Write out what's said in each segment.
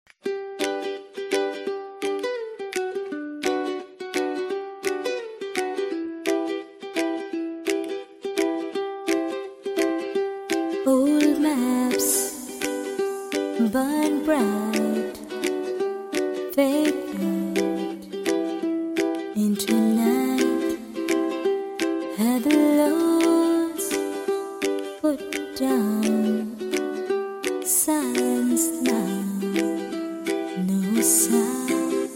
Old maps burn bright, fade out into night. Had the loads put down, silence now, no sound.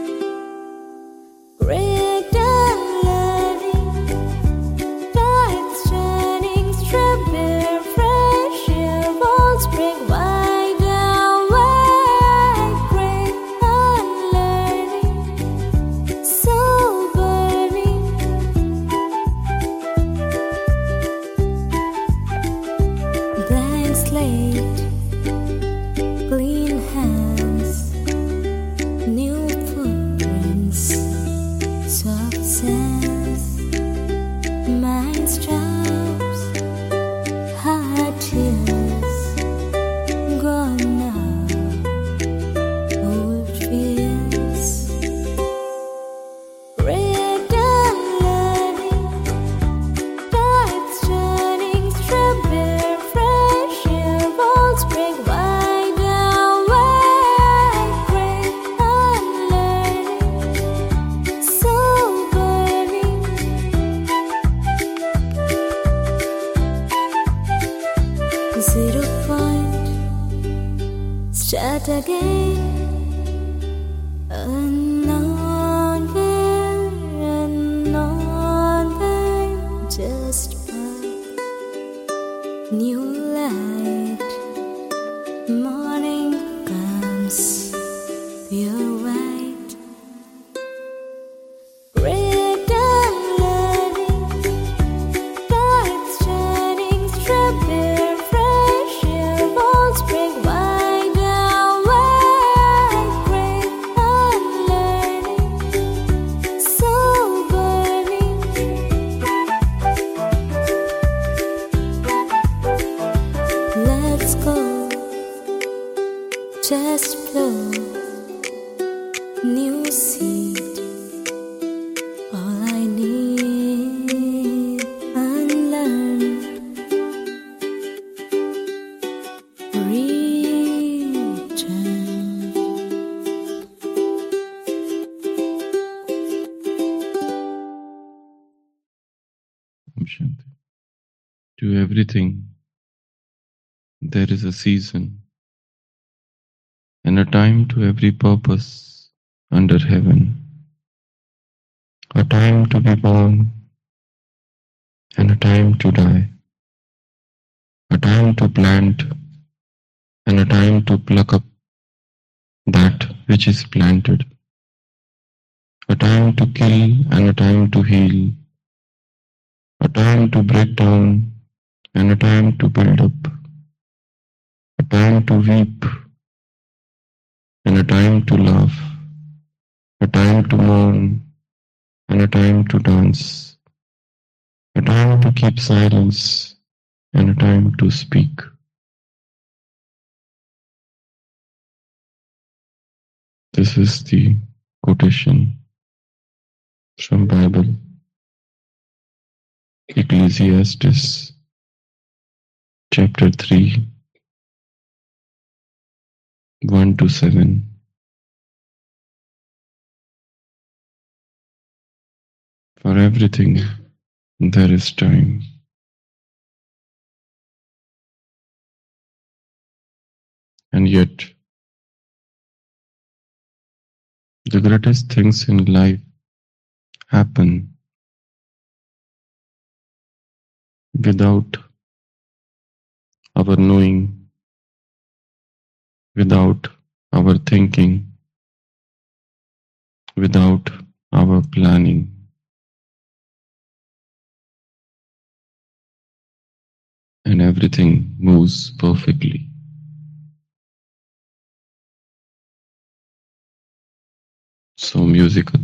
Break down learning, tides turning, strawberry fresh air, walls break wide awake, great unlearning, soul burning. Blank slate, clean hands, new footprints, soft sands, mind stops, hard tears, gone now, old fears. Red learning, tides turning, strawberry fresh air, walls break wide awake, great unlearning, soul burning. Zero point, start again. Unknown way, just back. New light, morning comes, pure white. Red learning, tides turning, strawberry fresh air, walls break wide awake, great unlearning, soul burning. Let's go, just flow, new seed, all I need, unlearned, return. Om Shanti. To everything, there is a season and a time to every purpose under heaven. A time to be born and a time to die. A time to plant and a time to pluck up that which is planted. A time to kill and a time to heal. A time to break down and a time to build up. A time to weep and a time to laugh. A time to mourn and a time to dance. A time to keep silence and a time to speak. This is the quotation from Bible, Ecclesiastes chapter 3, 1 to 7. For everything there is time. And yet, the greatest things in life happen without our knowing, without our thinking, without our planning. And everything moves perfectly. So musical.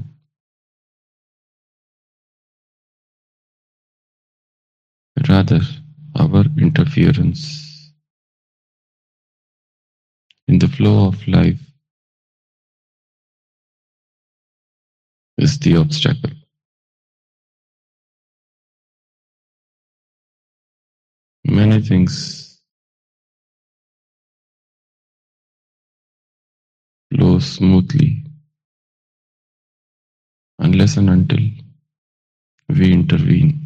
Rather, our interference in the flow of life the obstacle. Many things flow smoothly unless and until we intervene.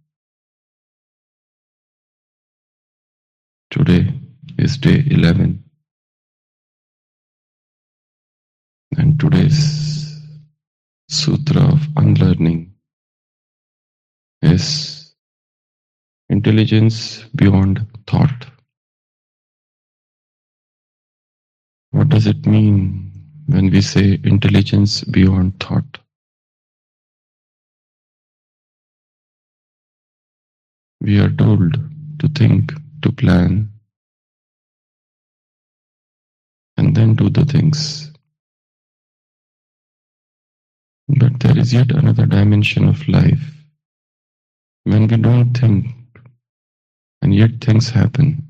Today is day 11, and today's sutra of unlearning is intelligence beyond thought. What does it mean when we say intelligence beyond thought? We are told to think, to plan, and then do the things. But there is yet another dimension of life when we don't think and yet things happen.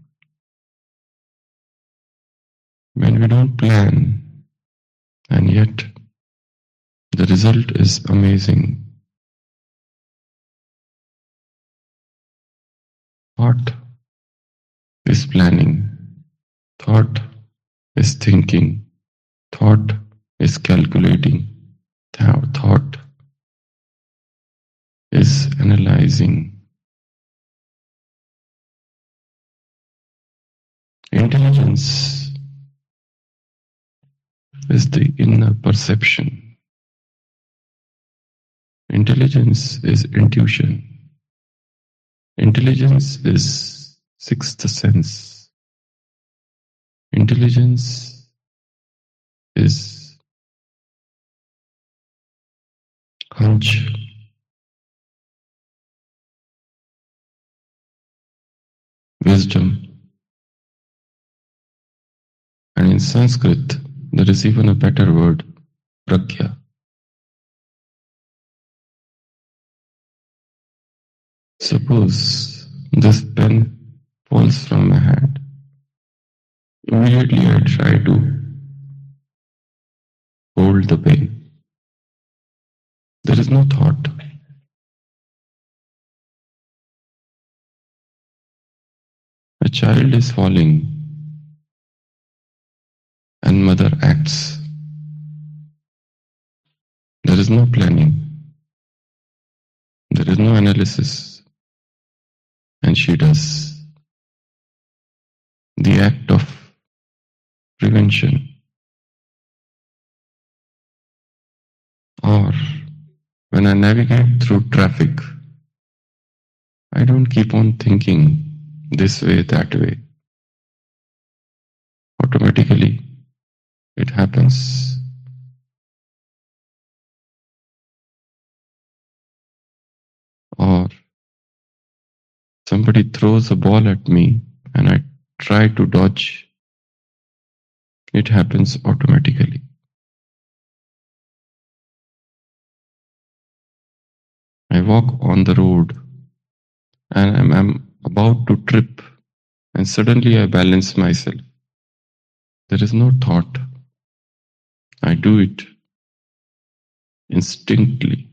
When we don't plan and yet the result is amazing. Thought is planning. Thought is thinking. Thought is calculating. Thought is analyzing. Intelligence is the inner perception. Intelligence is intuition. Intelligence is sixth sense. Intelligence is hunch. Wisdom. And in Sanskrit, there is even a better word, pragya. Suppose this pen falls from my hand. Immediately I try to hold the pen. There is no thought. A child is falling and mother acts. There is no planning. There is no analysis. And she does. The act of prevention. Or when I navigate through traffic, I don't keep on thinking this way, that way. Automatically, it happens. Or somebody throws a ball at me and I try to dodge. It happens automatically. I walk on the road and I'm about to trip and suddenly I balance myself. There is no thought. I do it instinctively.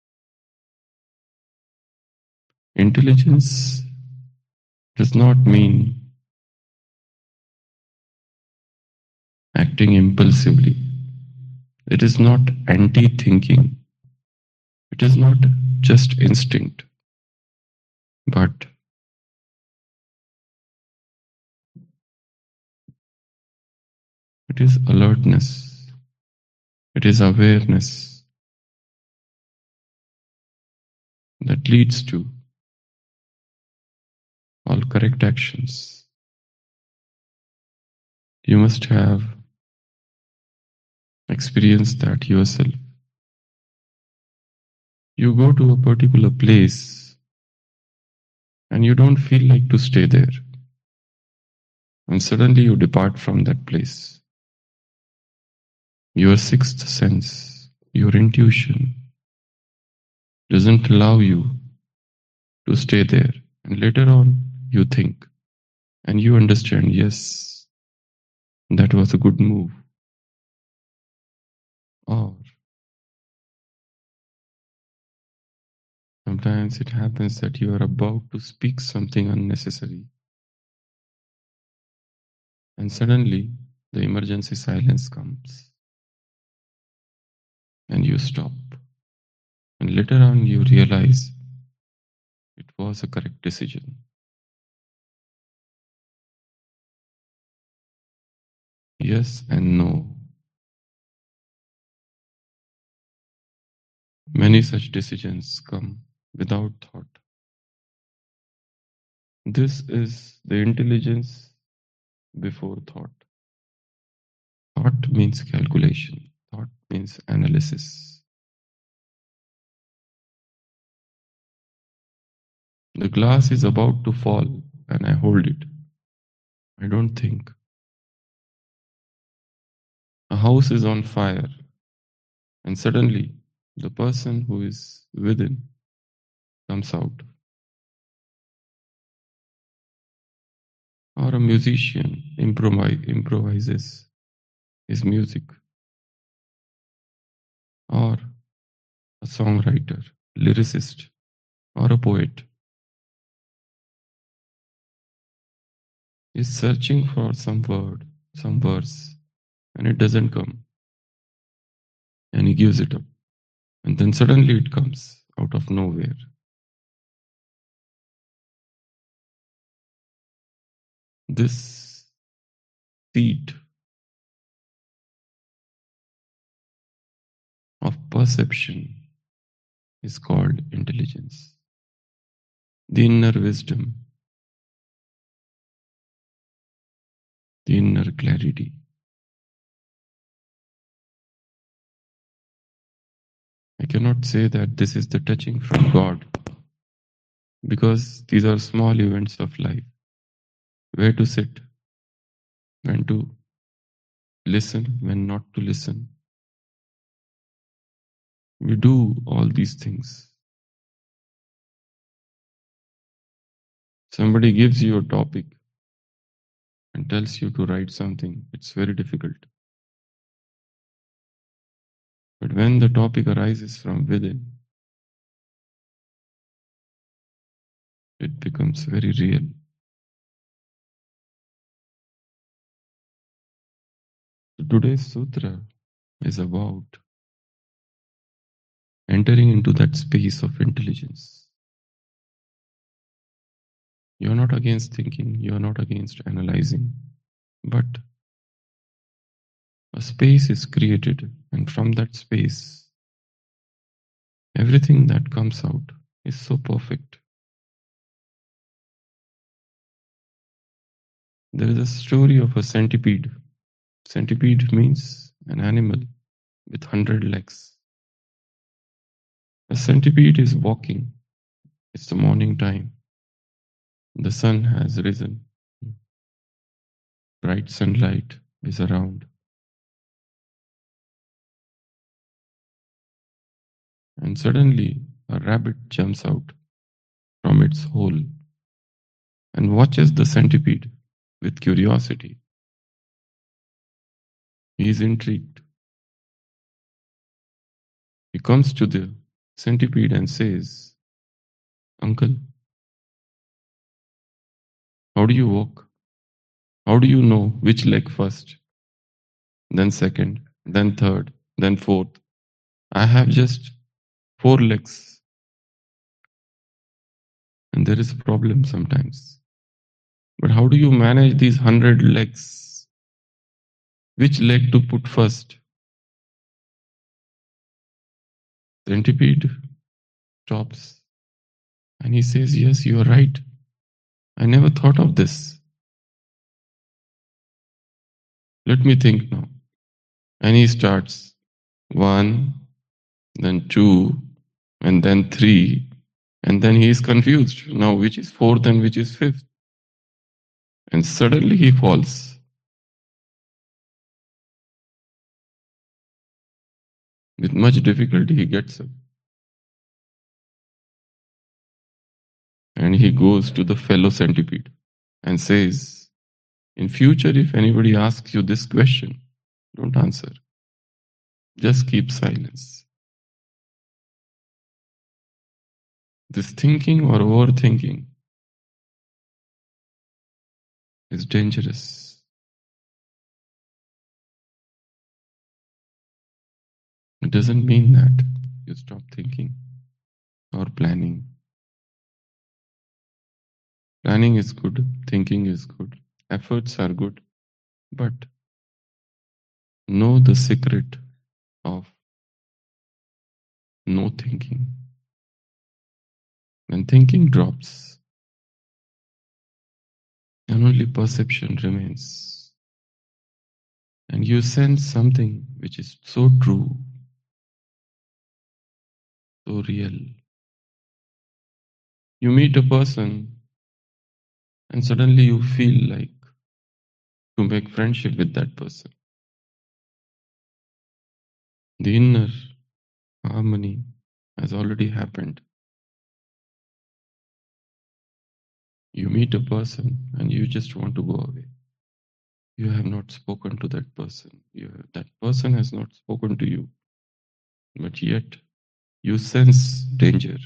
Intelligence does not mean acting impulsively. It is not anti-thinking. It is not just instinct, but it is alertness. It is awareness that leads to all correct actions. You must have experienced that yourself. You go to a particular place and you don't feel like to stay there. And suddenly you depart from that place. Your sixth sense, your intuition, doesn't allow you to stay there. And later on, you think and you understand, yes, that was a good move. Or Sometimes it happens that you are about to speak something unnecessary, and suddenly the emergency silence comes, and you stop. And later on, you realize it was a correct decision. Yes and no. Many such decisions come without thought. This is the intelligence before thought. Thought means calculation, thought means analysis. The glass is about to fall and I hold it. I don't think. A house is on fire and suddenly the person who is within comes out. Or a musician improvises his music. Or a songwriter, lyricist, or a poet is searching for some word, some verse, and it doesn't come. And he gives it up. And then suddenly it comes out of nowhere. This seed of perception is called intelligence. The inner wisdom, the inner clarity. I cannot say that this is the touching from God because these are small events of life. Where to sit, when to listen, when not to listen. We do all these things. Somebody gives you a topic and tells you to write something. It's very difficult. But when the topic arises from within, it becomes very real. Today's sutra is about entering into that space of intelligence. You're not against thinking, you're not against analyzing, but a space is created, and from that space, everything that comes out is so perfect. There is a story of a centipede. Centipede means an animal with 100 legs. A centipede is walking. It's the morning time. The sun has risen. Bright sunlight is around. And suddenly, a rabbit jumps out from its hole and watches the centipede with curiosity. He is intrigued. He comes to the centipede and says, "Uncle, how do you walk? How do you know which leg first, then second, then third, then fourth? I have just 4 legs." And there is a problem sometimes. But how do you manage these 100 legs? Which leg to put first? Centipede stops and he says, "Yes, you are right. I never thought of this. Let me think now." And he starts 1, then 2, and then 3. And then he is confused. Now, which is 4th and which is 5th? And suddenly he falls. With much difficulty, he gets up. And he goes to the fellow centipede and says, "In future, if anybody asks you this question, don't answer. Just keep silence." This thinking or overthinking is dangerous. It doesn't mean that you stop thinking or planning. Planning is good, thinking is good, efforts are good, but know the secret of no thinking. When thinking drops and only perception remains, and you sense something which is so true, so real. You meet a person and suddenly you feel like to make friendship with that person. The inner harmony has already happened. You meet a person and you just want to go away. You have not spoken to that person. That person has not spoken to you. But yet you sense danger.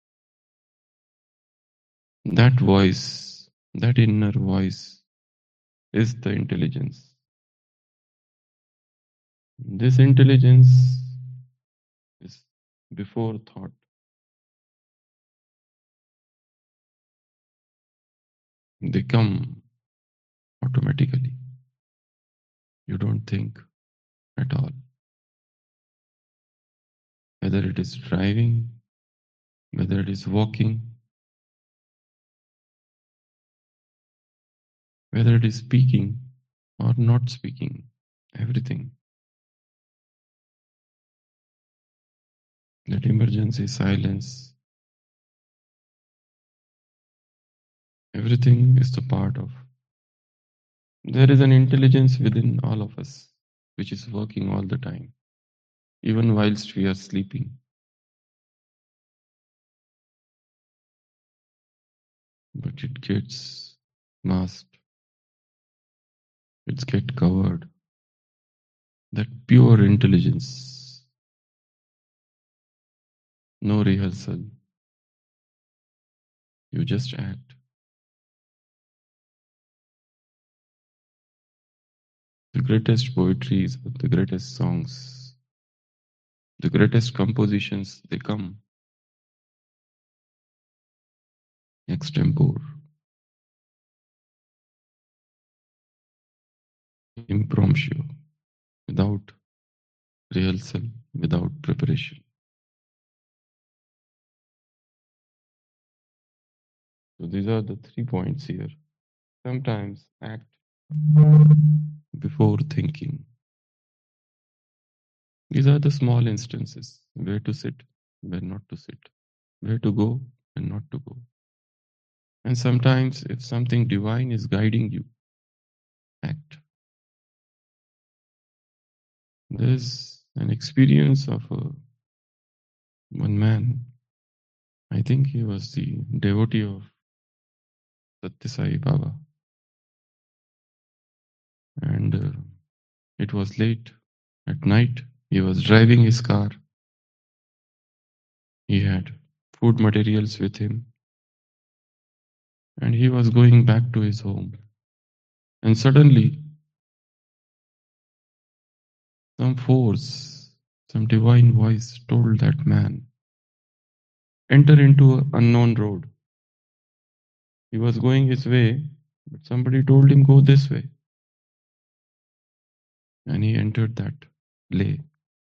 That voice, that inner voice is the intelligence. This intelligence is before thought. They come automatically. You don't think at all. Whether it is driving, whether it is walking, whether it is speaking or not speaking, everything. That emergency silence, everything is the part of. There is an intelligence within all of us which is working all the time, even whilst we are sleeping. But it gets masked, it gets covered. That pure intelligence, no rehearsal, you just act. The greatest poetries, the greatest songs, the greatest compositions, they come extempore, impromptu, without rehearsal, without preparation. So these are the 3 points here. Sometimes act before thinking. These are the small instances where to sit, where not to sit, where to go and not to go. And sometimes, if something divine is guiding you, act. There's an experience of one man. I think he was the devotee of Satya Sai Baba. And it was late at night. He was driving his car. He had food materials with him. And he was going back to his home. And suddenly, some force, some divine voice told that man, enter into an unknown road. He was going his way, but somebody told him, go this way. And he entered that lane.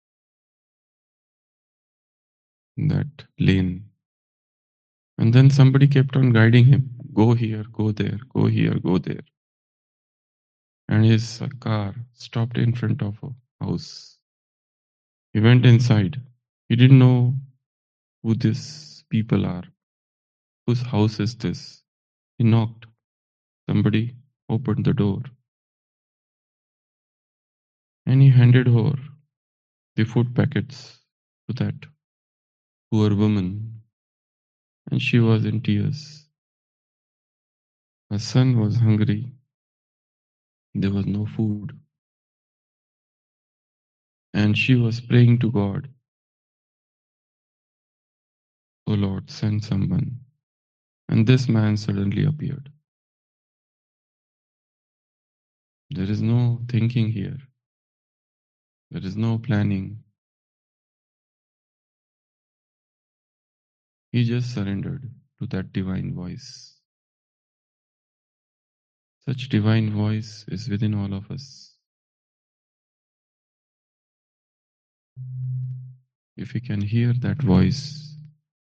And then somebody kept on guiding him, go here, go there, go here, go there. And his car stopped in front of a house. He went inside. He didn't know who these people are. Whose house is this? He knocked. Somebody opened the door. And he handed over the food packets to that poor woman. And she was in tears. Her son was hungry. There was no food. And she was praying to God. O Lord, send someone. And this man suddenly appeared. There is no thinking here. There is no planning. He just surrendered to that divine voice. Such divine voice is within all of us. If we can hear that voice,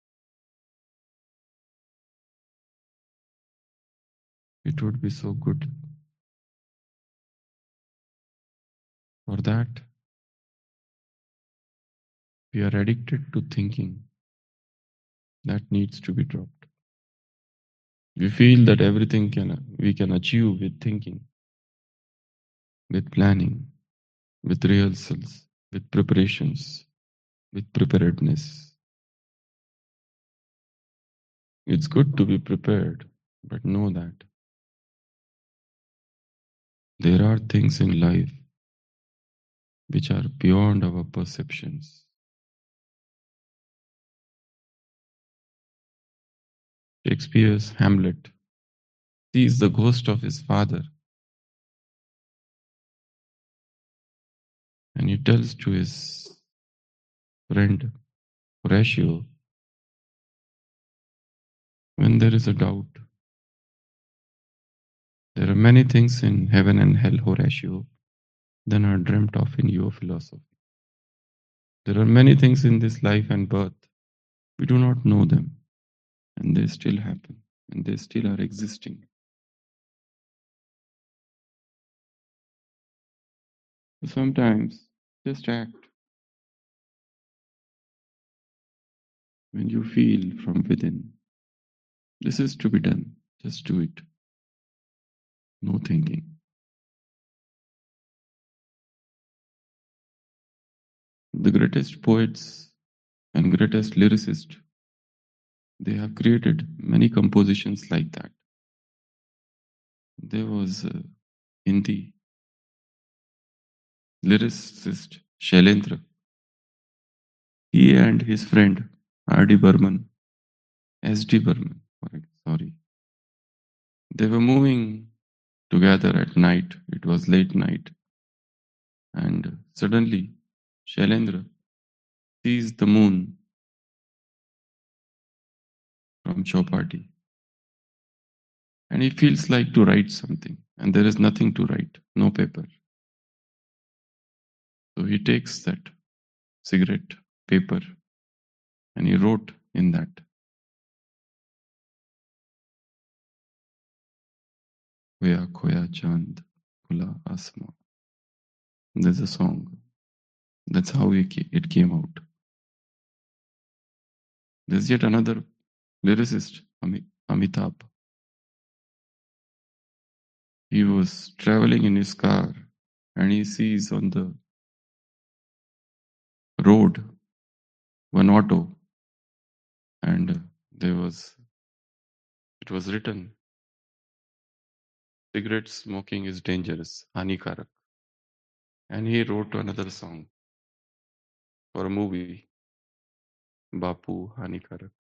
it would be so good. For that, we are addicted to thinking. That needs to be dropped. We feel that everything we can achieve with thinking, with planning, with rehearsals, with preparations, with preparedness. It's good to be prepared, but know that there are things in life which are beyond our perceptions. Shakespeare's Hamlet sees the ghost of his father and he tells to his friend Horatio, when there is a doubt, there are many things in heaven and hell, Horatio, than are dreamt of in your philosophy. There are many things in this life and birth. We do not know them, and they still happen, and they still are existing. Sometimes just act when you feel from within. This is to be done. Just do it. No thinking. The greatest poets and greatest lyricists, they have created many compositions like that. There was a Hindi lyricist Shailendra. He and his friend R.D. Burman, S.D. Burman, sorry, they were moving together at night. It was late night. And suddenly, Shailendra sees the moon from Chowpatty. And he feels like to write something. And there is nothing to write, no paper. So he takes that cigarette paper and he wrote in that, Khoya Khoya Chand Khula Asma. There's a song. That's how it came out. There's yet another lyricist, Amitabh. He was traveling in his car and he sees on the road one auto and it was written, cigarette smoking is dangerous, Hanikarak. And he wrote another song for a movie, Bapu Hanikarak,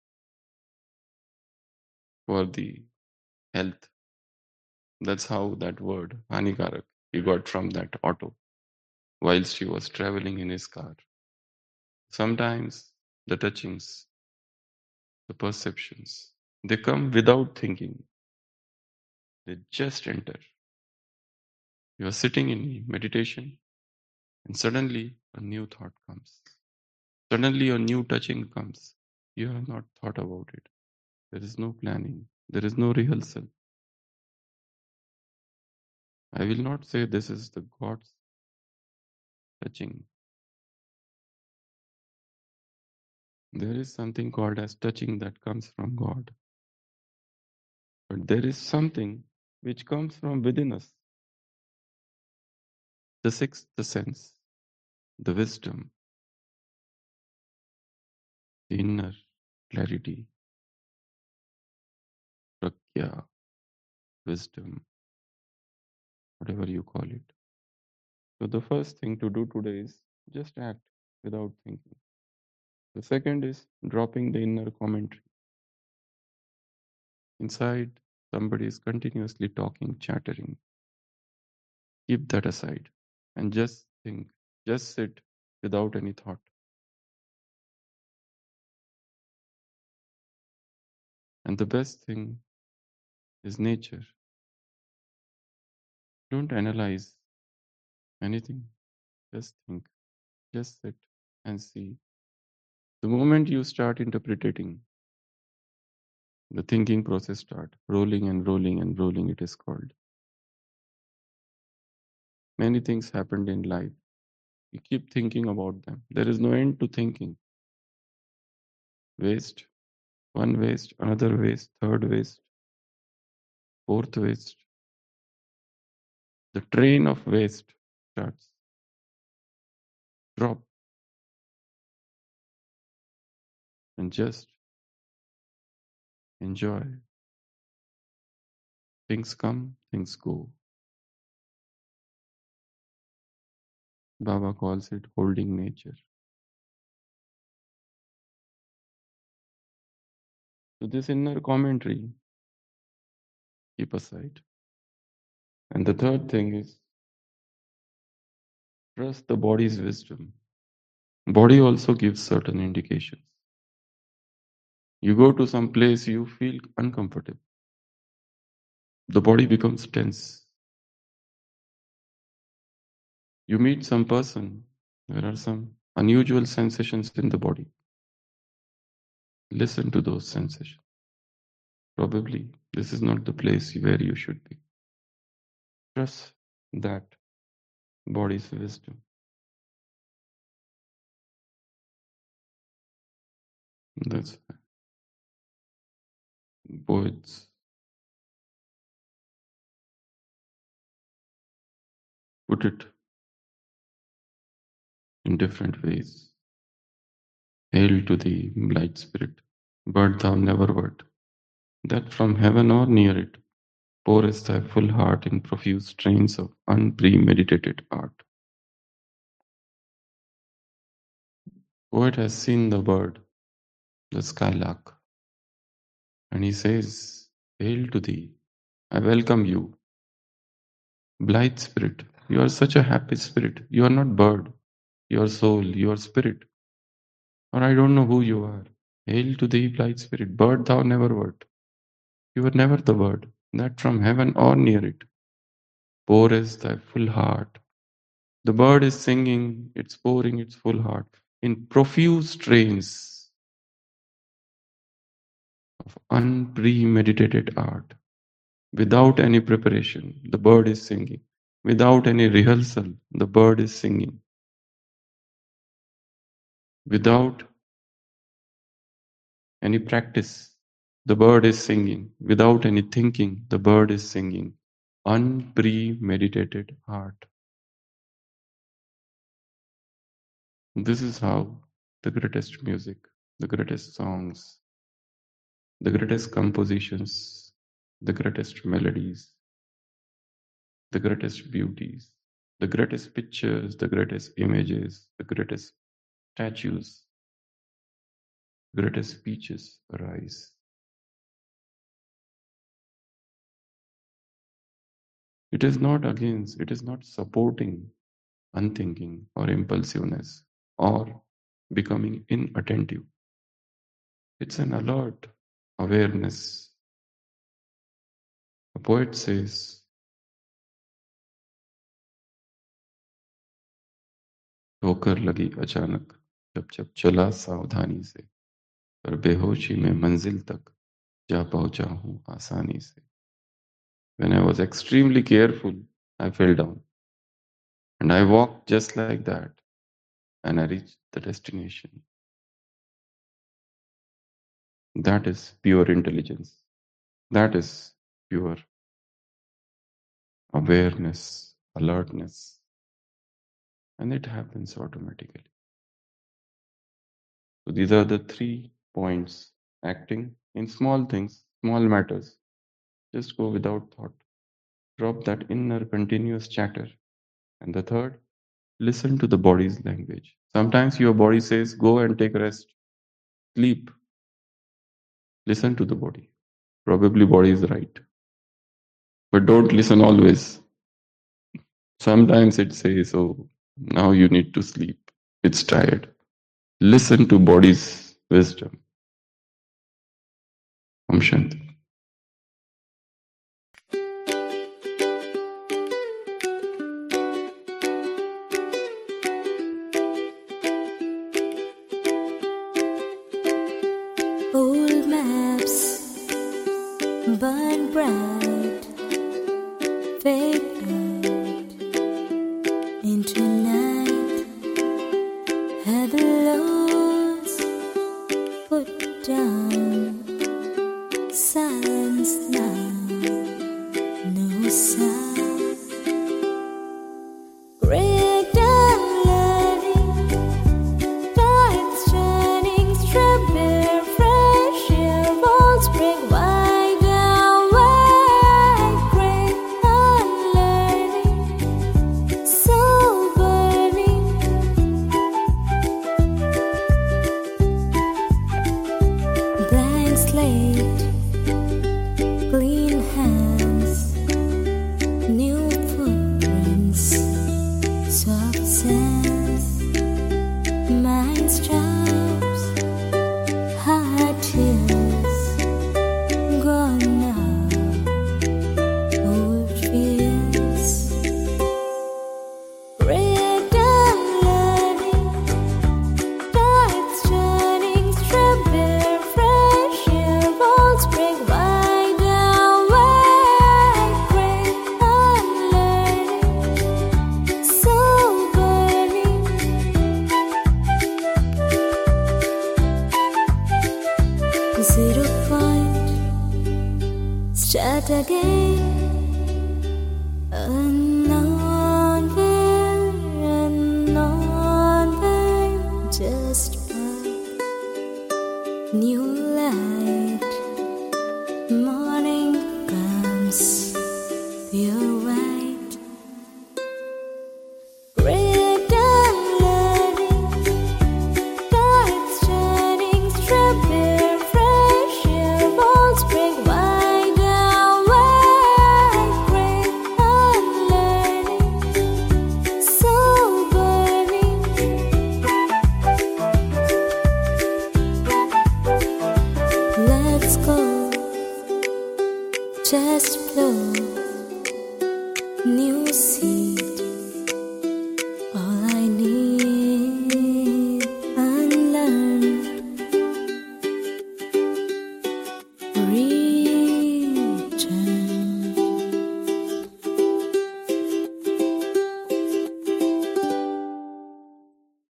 for the health. That's how that word, Hanikarak, he got from that auto whilst he was traveling in his car. Sometimes the touchings, the perceptions, they come without thinking. They just enter. You are sitting in meditation and suddenly a new thought comes. Suddenly a new touching comes. You have not thought about it. There is no planning. There is no rehearsal. I will not say this is the God's touching. There is something called as touching that comes from God. But there is something which comes from within us. The sixth sense, the wisdom, the inner clarity, pragya, wisdom, whatever you call it. So the first thing to do today is just act without thinking. The second is dropping the inner commentary. Inside, somebody is continuously talking, chattering. Keep that aside and just think, just sit without any thought. And the best thing is nature. Don't analyze anything, just think, just sit and see. The moment you start interpreting, the thinking process start rolling and rolling and rolling, it is called. Many things happened in life. You keep thinking about them. There is no end to thinking. Waste, one waste, another waste, third waste, fourth waste. The train of waste starts. Drop and just enjoy. Things come, things go. Baba calls it holding nature. So this inner commentary, keep aside. And the third thing is trust the body's wisdom. Body also gives certain indications. You go to some place, you feel uncomfortable. The body becomes tense. You meet some person, there are some unusual sensations in the body. Listen to those sensations. Probably this is not the place where you should be. Trust that body's wisdom. That's why poets put it in different ways. Hail to thee, light spirit, but thou never wert, that from heaven or near it pourest thy full heart in profuse strains of unpremeditated art. Poet has seen the bird, the skylark, and he says, Hail to thee, I welcome you, blithe spirit. You are such a happy spirit. You are not bird, your soul, your spirit. Or I don't know who you are. Hail to thee, blithe spirit, bird thou never wert. You were never the bird, that from heaven or near it pourest thy full heart. The bird is singing, it's pouring its full heart in profuse strains of unpremeditated art. Without any preparation, the bird is singing. Without any rehearsal, the bird is singing. Without any practice, the bird is singing. Without any thinking, the bird is singing. Unpremeditated art. This is how the greatest music, the greatest songs, the greatest compositions, the greatest melodies, the greatest beauties, the greatest pictures, the greatest images, the greatest statues, greatest speeches arise. It is not against, it is not supporting unthinking or impulsiveness or becoming inattentive. It's an alert awareness. A poet says, ठोकर लगी अचानक जब जब चला सावधानी से पर बेहोशी में मंजिल तक जा पहुंचा हूं आसानी से. When I was extremely careful, I fell down. And I walked just like that. And I reached the destination. That is pure intelligence. That is pure awareness, alertness. And it happens automatically. So these are the 3 points. Acting in small things, small matters. Just go without thought. Drop that inner continuous chatter. And the third, listen to the body's language. Sometimes your body says, go and take rest. Sleep. Listen to the body. Probably body is right. But don't listen always. Sometimes it says, oh, now you need to sleep. It's tired. Listen to body's wisdom. Om Shanti. Old maps burn bright, fade out into night. Have the loads put down, silence now, no sound. Break down learning, tides turning, strip bare, fresh air, walls break wide awake, great unlearning, soul burning. Blank slate, clean hands, new footprints, soft sands, mind's drops, hard tears, gone now, old fears. Break down learning, tides turning, strip bare, fresh air, walls break wide awake, great unlearning, soul burning. Zero point, start again.